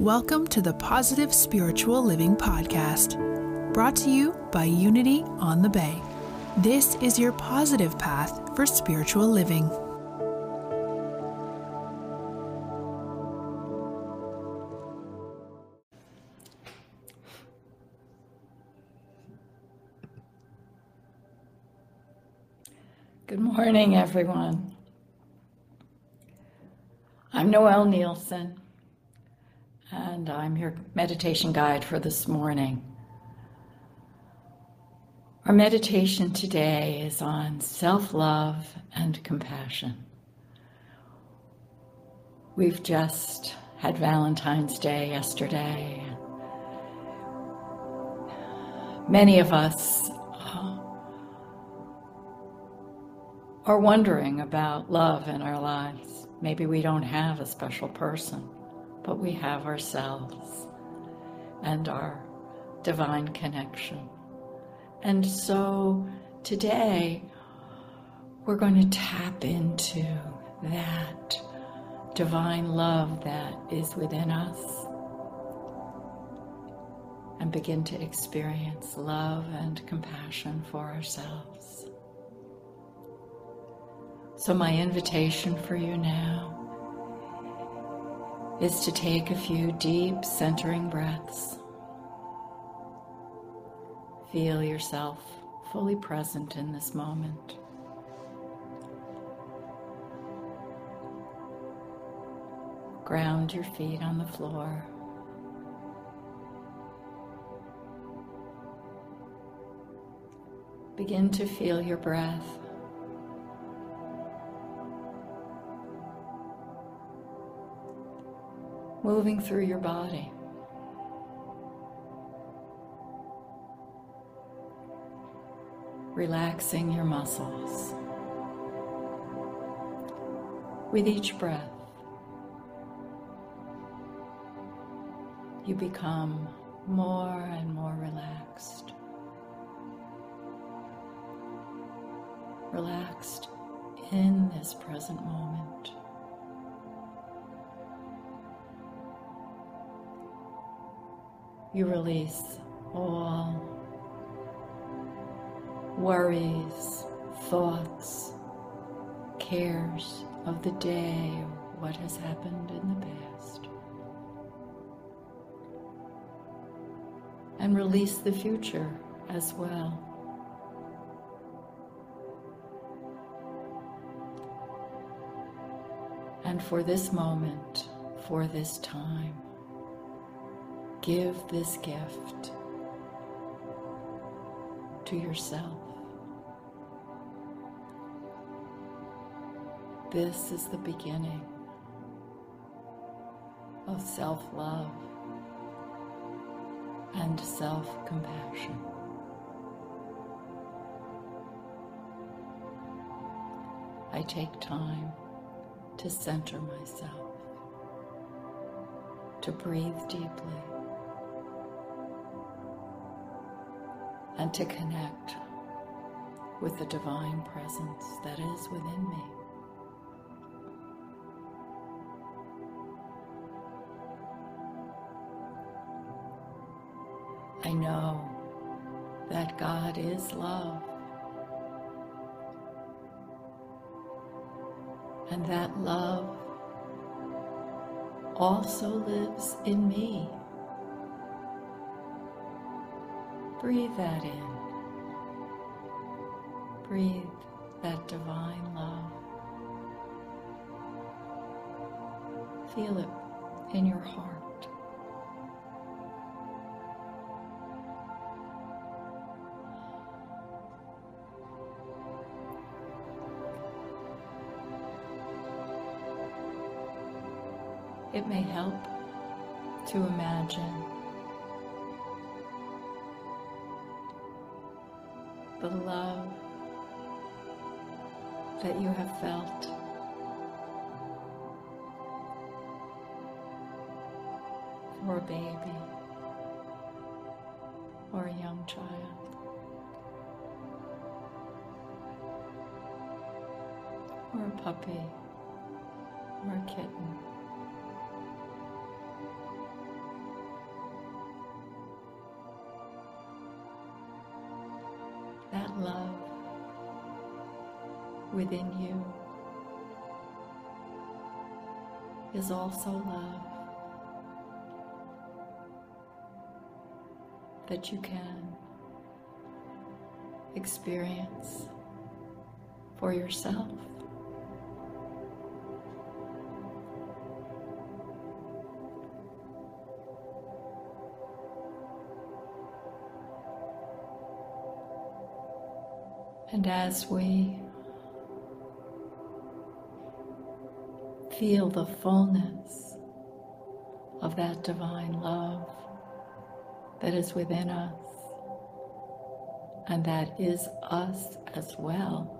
Welcome to the Positive Spiritual Living Podcast, brought to you by Unity on the Bay. This is your positive path for spiritual living. Good morning, everyone. I'm Noelle Nielsen, and I'm your meditation guide for this morning. Our meditation today is on self-love and compassion. We've just had Valentine's Day yesterday. Many of us are wondering about love in our lives. Maybe we don't have a special person, but we have ourselves and our divine connection. And so today, we're going to tap into that divine love that is within us and begin to experience love and compassion for ourselves. So my invitation for you now is to take a few deep centering breaths. Feel yourself fully present in this moment. Ground your feet on the floor. Begin to feel your breath. Moving through your body. Relaxing your muscles. With each breath, you become more and more relaxed. Relaxed in this present moment. You release all worries, thoughts, cares of the day, or what has happened in the past. And release the future as well. And for this moment, for this time, give this gift to yourself. This is the beginning of self-love and self-compassion. I take time to center myself, to breathe deeply, and to connect with the divine presence that is within me. I know that God is love, and that love also lives in me. Breathe that in. Breathe that divine love. Feel it in your heart. It may help to imagine the love that you have felt for a baby or a young child or a puppy or a kitten. that love within you is also love that you can experience for yourself. And as we feel the fullness of that divine love that is within us, and that is us as well,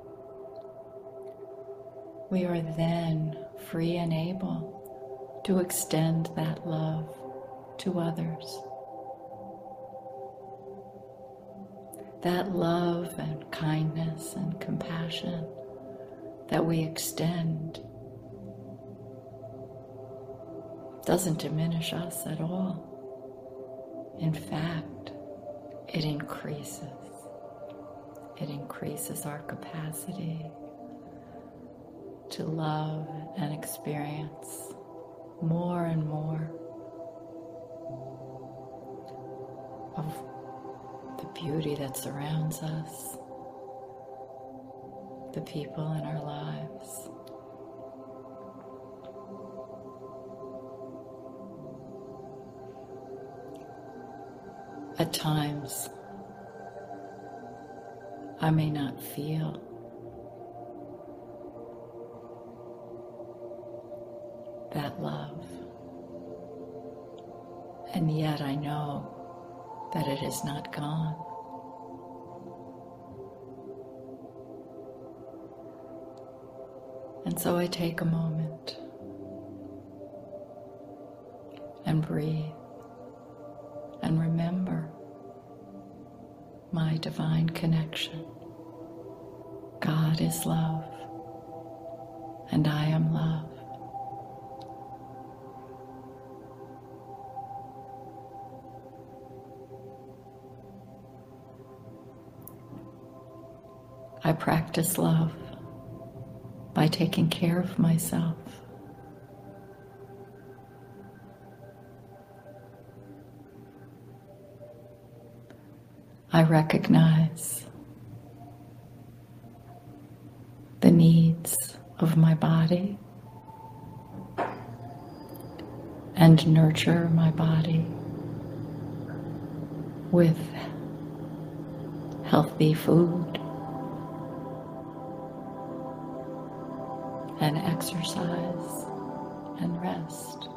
we are then free and able to extend that love to others. That love and kindness and compassion that we extend doesn't diminish us at all. In fact, it increases. It increases our capacity to love and experience more and more of the beauty that surrounds us, the people in our lives. At times, I may not feel that love, and yet I know that it is not gone. And so I take a moment and breathe and remember my divine connection. God is love, and I am love. I practice love by taking care of myself. I recognize the needs of my body and nurture my body with healthy food and exercise and rest.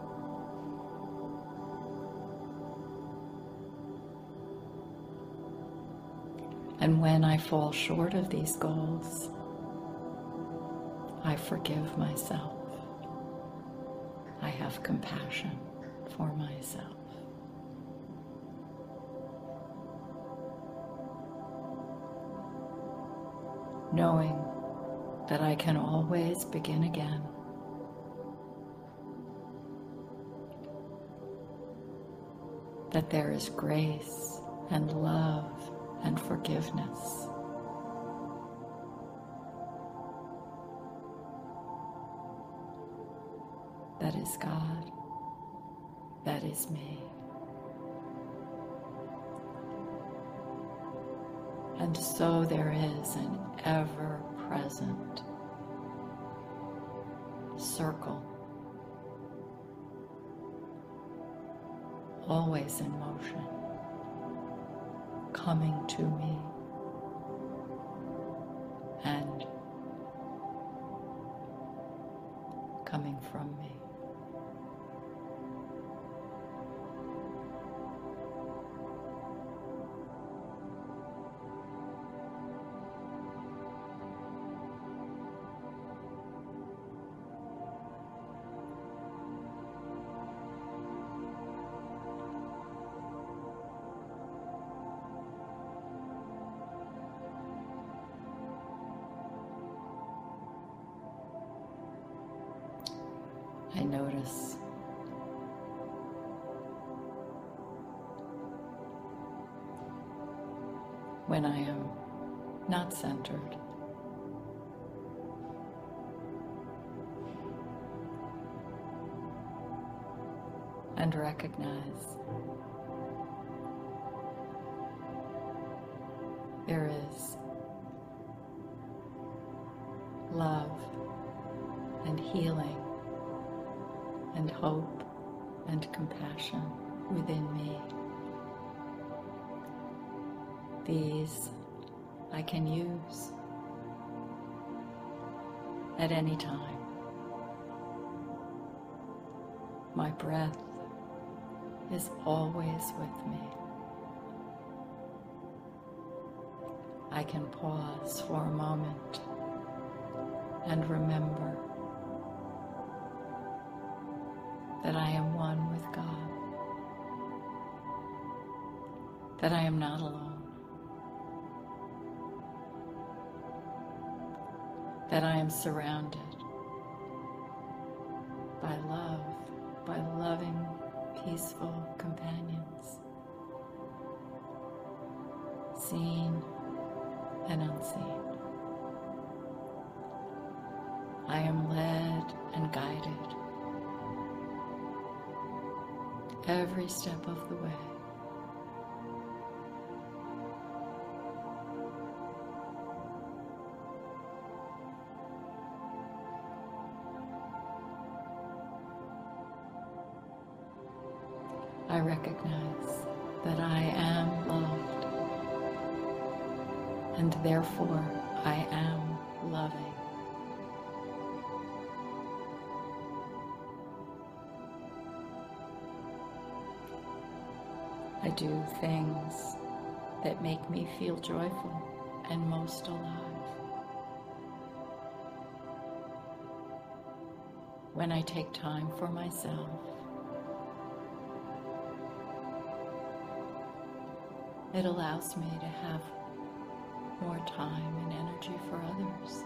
And when I fall short of these goals, I forgive myself. I have compassion for myself. Knowing that I can always begin again. That there is grace and love and forgiveness. That is God. That is me. And so there is an ever-present circle, always in motion, coming to me and coming from me. I notice when I am not centered. And recognize there is love and healing and hope and compassion within me. These I can use at any time. My breath is always with me. I can pause for a moment and remember that I am one with God, that I am not alone, that I am surrounded by love, by loving, peaceful companions, seen and unseen. I am led and guided every step of the way. I recognize that I am loved, and therefore I am loving. I do things that make me feel joyful and most alive. When I take time for myself, it allows me to have more time and energy for others.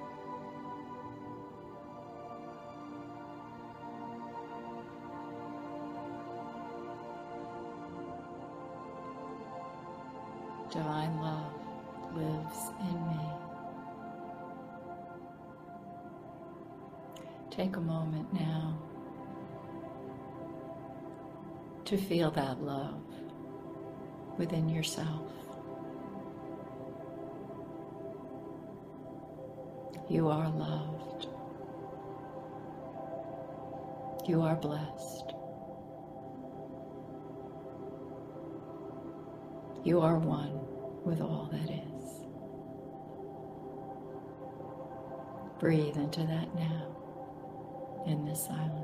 Divine love lives in me. Take a moment now to feel that love within yourself. You are loved. You are blessed. You are one with all that is. Breathe into that now, in this silence.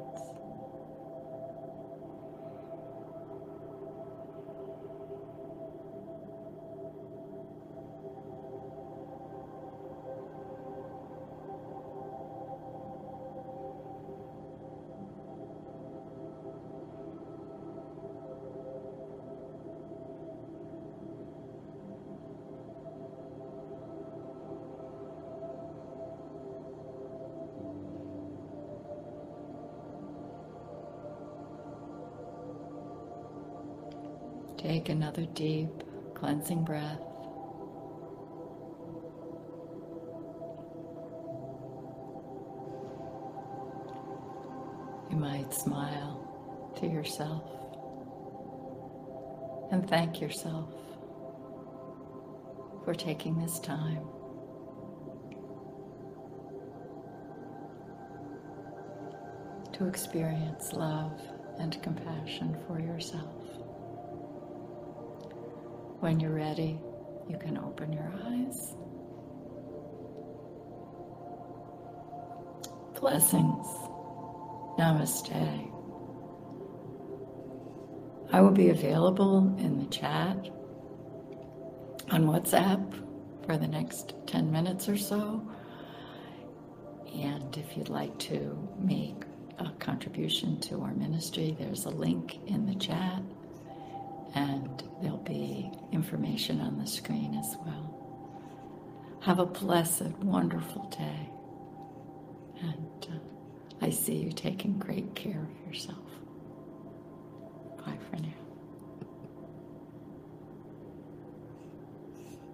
Take another deep, cleansing breath. You might smile to yourself and thank yourself for taking this time. To experience love and compassion for yourself. When you're ready, you can open your eyes. Blessings. Namaste. I will be available in the chat on WhatsApp for the next 10 minutes or so. And if you'd like to make a contribution to our ministry, there's a link in the chat. And there'll be information on the screen as well. Have a blessed, wonderful day. And I see you taking great care of yourself. Bye for now.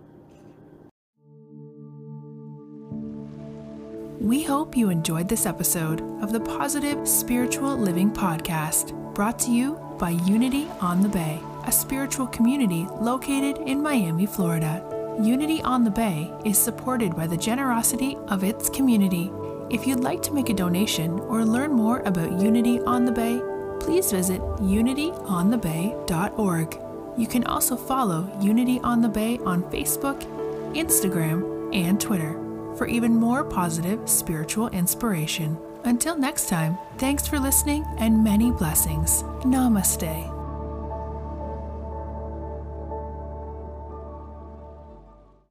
We hope you enjoyed this episode of the Positive Spiritual Living Podcast, brought to you by Unity on the Bay, a spiritual community located in Miami, Florida. Unity on the Bay is supported by the generosity of its community. If you'd like to make a donation or learn more about Unity on the Bay, please visit unityonthebay.org. You can also follow Unity on the Bay on Facebook, Instagram, and Twitter for even more positive spiritual inspiration. Until next time, thanks for listening and many blessings. Namaste.